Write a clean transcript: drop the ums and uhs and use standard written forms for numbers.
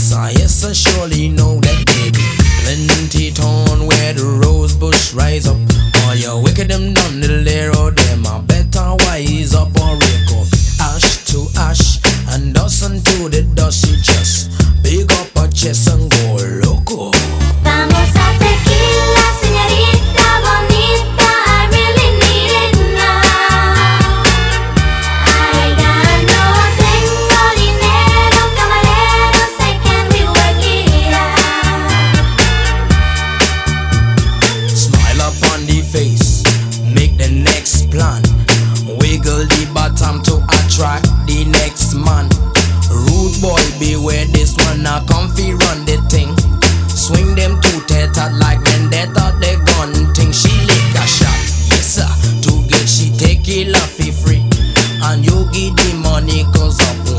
Yes, I surely know that, baby. Plenty town where the rose bush rise up. All your wicked them down the layer, them I better wise up or wake up. Ash to ash and dust unto the dust. You just pick up a chest and go loco. Vamos a tequila, señorita bonita. I really need it now. I got no tengo dinero, camarero. Say can we work it out? Smile upon the face, make the next plan. Wiggle the bottom to attract the next man. Rude boy, beware this one. Now comfy run the thing. Swing them two teta like vendetta. They gun thing. She lick a shot, yes sir. To get she take it off free. And you give the money cause up